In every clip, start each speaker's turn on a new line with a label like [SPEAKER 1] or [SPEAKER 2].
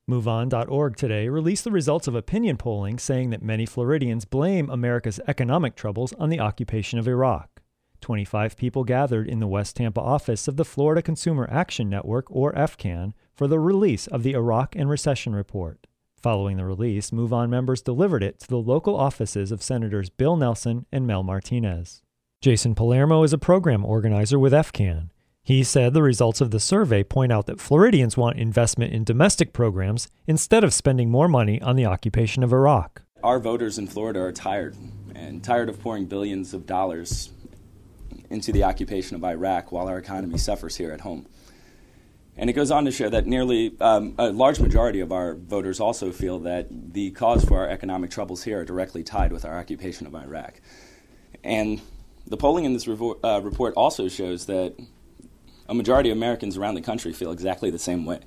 [SPEAKER 1] MoveOn.org today released the results of opinion polling saying that many Floridians blame America's economic troubles on the occupation of Iraq. 25 people gathered in the West Tampa office of the Florida Consumer Action Network, or FCAN, for the release of the Iraq and Recession Report. Following the release, MoveOn members delivered it to the local offices of Senators Bill Nelson and Mel Martinez. Jason Palermo is a program organizer with FCAN. He said the results of the survey point out that Floridians want investment in domestic programs instead of spending more money on the occupation of Iraq.
[SPEAKER 2] Our voters in Florida are tired of pouring billions of dollars into the occupation of Iraq while our economy suffers here at home. And it goes on to show that nearly a large majority of our voters also feel that the cause for our economic troubles here are directly tied with our occupation of Iraq. And the polling in this report also shows that a majority of Americans around the country feel exactly the same way.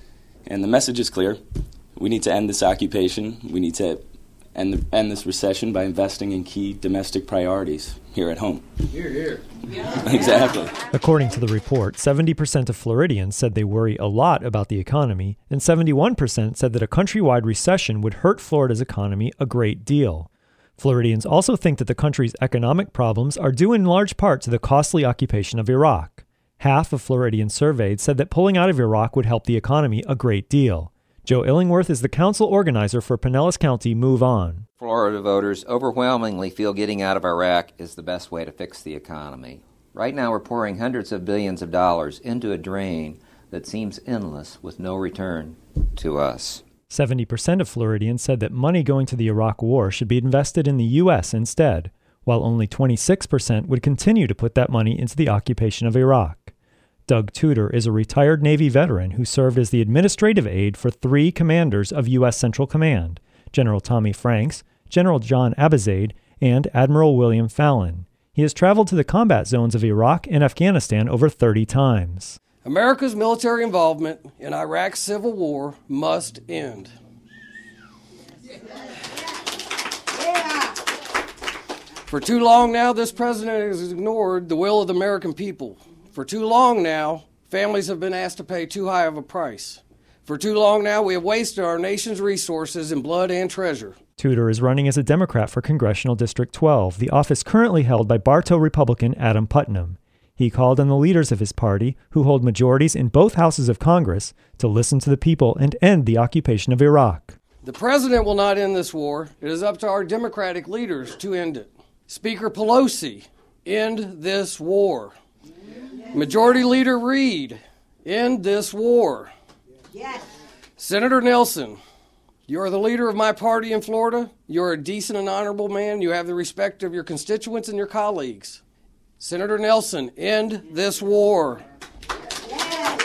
[SPEAKER 2] And the message is clear. We need to end this occupation. We need to end this recession by investing in key domestic priorities here at home.
[SPEAKER 3] Here, here.
[SPEAKER 2] Yeah. Exactly.
[SPEAKER 1] According to the report, 70% of Floridians said they worry a lot about the economy, and 71% said that a countrywide recession would hurt Florida's economy a great deal. Floridians also think that the country's economic problems are due in large part to the costly occupation of Iraq. Half of Floridians surveyed said that pulling out of Iraq would help the economy a great deal. Joe Illingworth is the council organizer for Pinellas County Move On.
[SPEAKER 4] Florida voters overwhelmingly feel getting out of Iraq is the best way to fix the economy. Right now we're pouring hundreds of billions of dollars into a drain that seems endless with no return to us.
[SPEAKER 1] 70% of Floridians said that money going to the Iraq War should be invested in the U.S. instead, while only 26% would continue to put that money into the occupation of Iraq. Doug Tudor is a retired Navy veteran who served as the administrative aide for 3 commanders of U.S. Central Command, General Tommy Franks, General John Abizaid, and Admiral William Fallon. He has traveled to the combat zones of Iraq and Afghanistan over 30 times.
[SPEAKER 3] America's military involvement in Iraq's civil war must end. For too long now, this president has ignored the will of the American people. For too long now, families have been asked to pay too high of a price. For too long now, we have wasted our nation's resources in blood and treasure.
[SPEAKER 1] Tudor is running as a Democrat for Congressional District 12, the office currently held by Bartow Republican Adam Putnam. He called on the leaders of his party, who hold majorities in both houses of Congress, to listen to the people and end the occupation of Iraq.
[SPEAKER 3] The president will not end this war. It is up to our Democratic leaders to end it. Speaker Pelosi, end this war. Majority Leader Reid, end this war.
[SPEAKER 5] Yes.
[SPEAKER 3] Senator Nelson, you are the leader of my party in Florida. You are a decent and honorable man. You have the respect of your constituents and your colleagues. Senator Nelson, end this war.
[SPEAKER 5] Yes.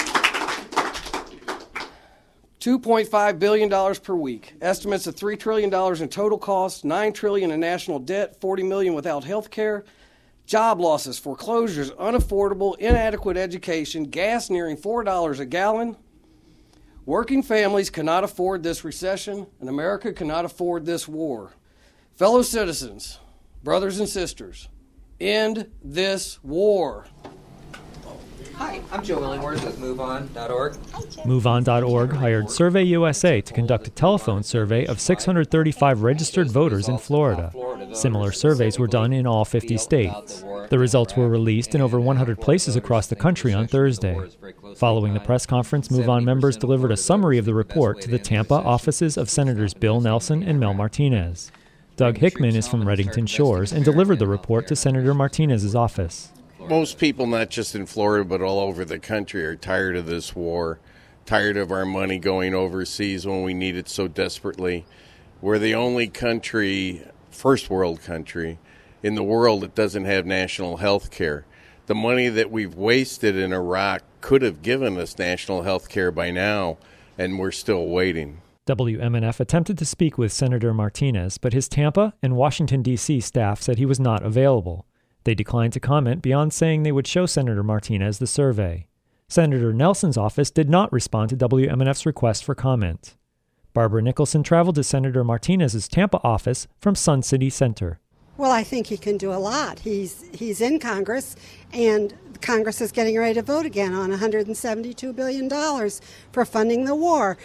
[SPEAKER 3] $2.5 billion per week. Estimates of $3 trillion in total costs, $9 trillion in national debt, $40 million without health care. Job losses, foreclosures, unaffordable, inadequate education, gas nearing $4 a gallon. Working families cannot afford this recession, and America cannot afford this war. Fellow citizens, brothers and sisters, end this war.
[SPEAKER 4] Hi, I'm Joe Illingworth with MoveOn.org.
[SPEAKER 1] MoveOn.org hired Survey USA to conduct a telephone survey of 635 registered voters in Florida. Similar surveys were done in all 50 states. The results were released in over 100 places across the country on Thursday. Following the press conference, MoveOn members delivered a summary of the report to the Tampa offices of Senators Bill Nelson and Mel Martinez. Doug Hickman is from Reddington Shores and delivered the report to Senator Martinez's office.
[SPEAKER 6] Most people, not just in Florida, but all over the country, are tired of this war, tired of our money going overseas when we need it so desperately. We're the only country, first world country, in the world that doesn't have national health care. The money that we've wasted in Iraq could have given us national health care by now, and we're still waiting.
[SPEAKER 1] WMNF attempted to speak with Senator Martinez, but his Tampa and Washington, D.C. staff said he was not available. They declined to comment beyond saying they would show Senator Martinez the survey. Senator Nelson's office did not respond to WMNF's request for comment. Barbara Nicholson traveled to Senator Martinez's Tampa office from Sun City Center.
[SPEAKER 5] Well, I think he can do a lot. He's in Congress, and Congress is getting ready to vote again on $172 billion for funding the war.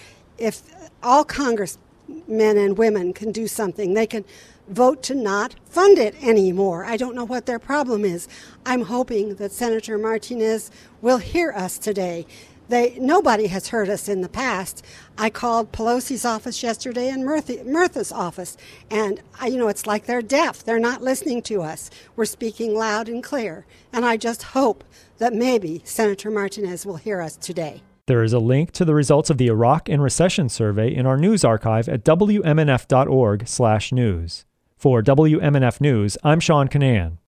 [SPEAKER 5] if all congressmen and women can do something, they can vote to not fund it anymore. I don't know what their problem is. I'm hoping that Senator Martinez will hear us today. Nobody has heard us in the past. I called Pelosi's office yesterday and Murtha's office, and it's like they're deaf. They're not listening to us. We're speaking loud and clear, and I just hope that maybe Senator Martinez will hear us today.
[SPEAKER 1] There is a link to the results of the Iraq and Recession Survey in our news archive at WMNF.org/news. For WMNF News, I'm Sean Canan.